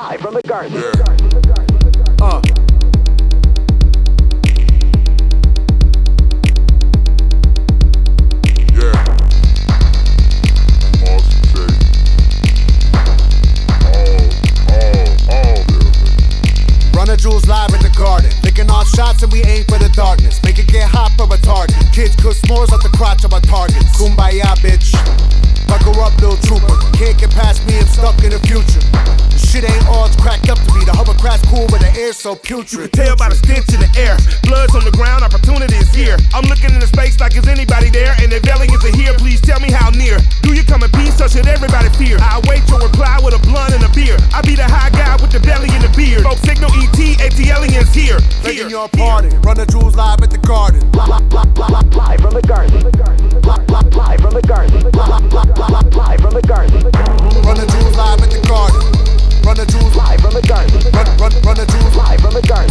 live from the garden. Yeah. Run the jewels live in the garden, licking off shots and we aim for the darkness. Make it get hot for retarded. Kids cook s'mores off the crotch of our targets. Kumbaya, bitch. Buckle up, little trooper. Can't get past me, I'm stuck in the future. The shit ain't all it's cracked up to be. The hovercraft's cool, but the air's so putrid. Tell by the stench in the air. Blood's on the ground, opportunity is here. I'm looking into space like is anybody there? And if aliens are here, please tell me how near. Do you come in peace or should everybody fear? I await your reply with a blunt and a beer. I be the high guy with the belly and the beard. Folks signal ET, aliens here. Making your party. Run the jewels live at the garden. Live from the garden. Live from the garden. Live from the garden. Run the jewels live at the garden. Run the jewels live from the garden. Run the jewels live from the garden.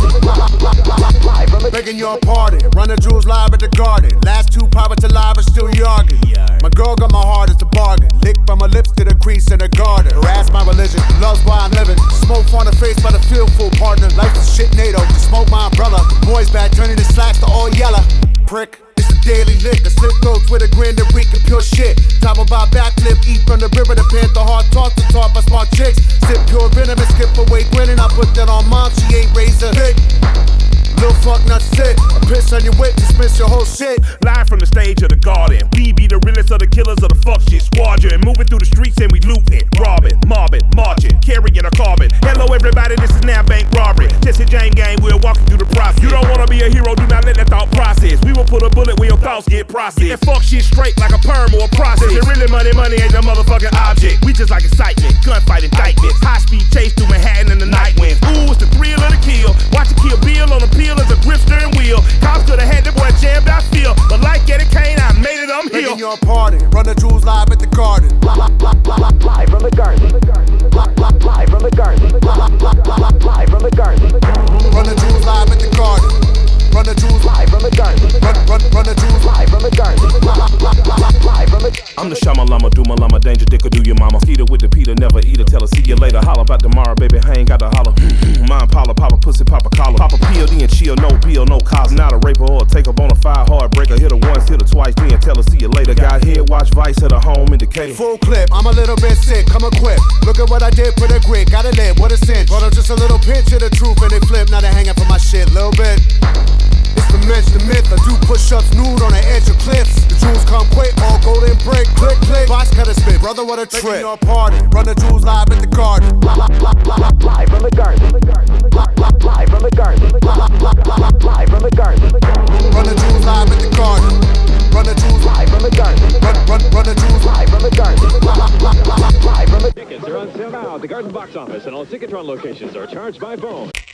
Live from the making your party. Run the jewels live at the garden. Last two poverty alive are still yarging. My girl got my heart as a bargain. Lick from my lips to the crease in the garden. Harass my religion, love's why I'm living. Smoke on the face by the feel full partner. Life is shit NATO, just smoke my umbrella. Boys back turning the slacks to all yellow. Prick. It's a daily lick, a slip throats with a grin and reek and pure shit. Top about backflip, eat from the river, the panther hard toss to talk by smart chicks. Sip pure venom and skip away grinning. I put that on mom, she ain't razor thick. Little fuck not sick. I piss on your wit, dismiss your whole shit. Live from the stage of the garden. We be the realest of the killers of the fuck shit squadron. Moving through the streets and we looting, robbing, mobbing, marching, carrying a carbon. Hello everybody, this is now bank robbery. Jesse James gang, we're walking through the process. You don't wanna be a hero, do not let that thought process. We will put a bullet where your thoughts get processed. And fuck shit straight like a perm or a process. And really money ain't the motherfucking object. We just like excitement, gunfight indictments. High speed chase through Manhattan in the night winds. Ooh, it's the thrill of the kill. Watch it kill Bill on the peel as a grip steering wheel. Cops could've had that boy jammed, I feel. But like Eddie Kane, I made it, I'm here. Making your party. Run the jewels live at the garden. Live from the garden. Live from the garden. Live from the garden. Run the jewels live at the garden. Run the jewels live from the garden. Run the jewels live from the garden. Live from the I'm the Shamalama, do my llama, danger dick or do your mama. Skeeter with the Peter, never eat her, tell her see you later. Holla about tomorrow, baby, I ain't got to holler. Mine Paula, papa pussy, papa collar. Papa PLD and chill, no bill, no cause. Not a raper or a take up on a fire hard breaker. Hit her once, hit her twice, then tell her see you later. Got head, watch Vice at a home indicator. Full clip, I'm a little bit sick, come equipped. Look at what I did for the grit, gotta live, what a cinch. Brought up just a little pinch of the truth and it flip. Now they hanging for my shit, little bit. It's the mensch, the myth. I do push-ups nude on the edge of cliffs. The jewels come quick, all golden break. Click, click, box cutter spit. Brother, what a trip. Making your party. Run the jewels live at the garden. Live from the garden. Live from the garden. Live from the garden. Run the jewels live at the garden. Run the jewels live from the garden. Run the jewels live from the garden. Live from the Tickets are on sale now at the Garden Box Office and all Ticketron locations are charged by phone.